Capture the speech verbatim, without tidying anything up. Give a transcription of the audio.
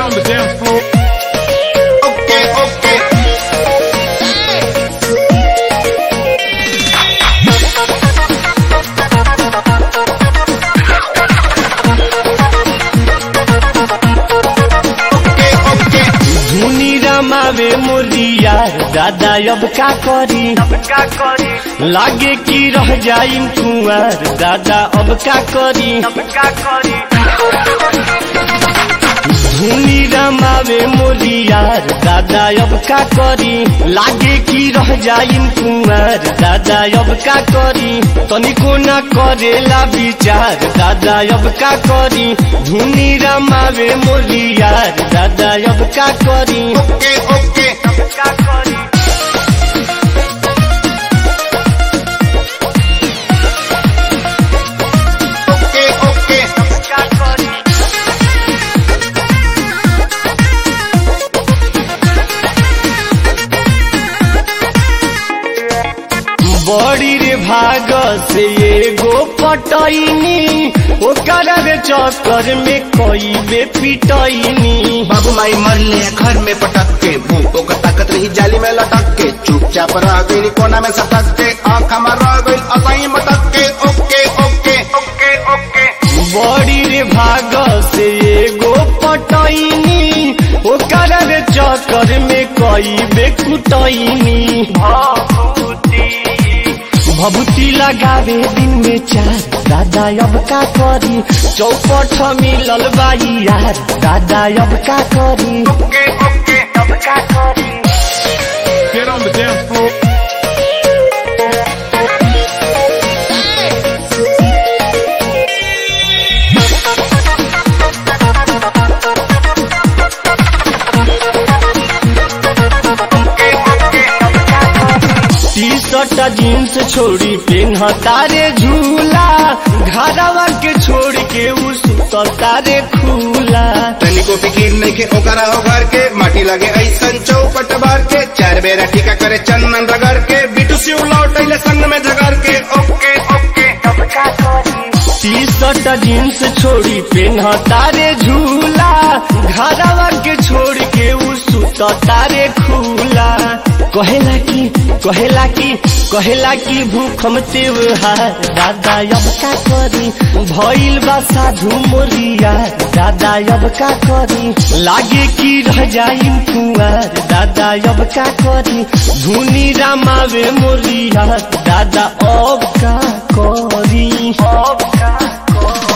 on the dance floor. Okay, okay. धुनी रमावे मोरिया दादा अब का करी लागे कि रह जाई कुंवर दादा अब का करी धुनी रमावे मोरिया दादा अब का करी लागे कि रह जाई कुंवर दादा अब का करी तनिको न करेला विचार दादा अब का करी धुनी रमावे मोरिया दादा अब का करी Okay, okay. Okay, okay. बड़ी रे भाग से एगो पटैनी ओकर रे चक्कर में कई बे पिटैनी बाबू माई मरले घर में पटक के भूखों का ताकत रही जाली में लटक के चुपचाप रह गई कोना में सटक के आँख में रह गई असाई मटक के ओके ओके ओके ओके बड़ी रे भाग से एगो पटैनी ओकर रे चक्कर में कई बे कुटैनी भभूति लगावे दिन में चार दादा अब का करी चौपट मिलल बाई यार दादा अब का करी ओके ओके अब का करी Get on the dance floor. T shirt jeans छोड़ी पेन्ह तारे झूला घरवा के छोड़ के उ सुतल तारे खुला तनिको फिकीर नहीं के ओकरा हो घर के माटी लगे ऐसन चौपट बार के चार बेरा टीका करे चंदन रगड़ के बिटू सिउ लौटैले संग में झगड़ के okay okay T shirt jeans छोड़ी पेन्ह तारे झूला घरवा के छोड़ के उ सुतल तारे खुला कहेला की कहेला की कहेला की भूखम त्योहार दादा अब का करी भइल बा साधु मोरिया दादा अब का करी लागे कि रह जाई कुंवर दादा अब का करी धुनी रमावे मोरिया दादा अब का करी अब का करी।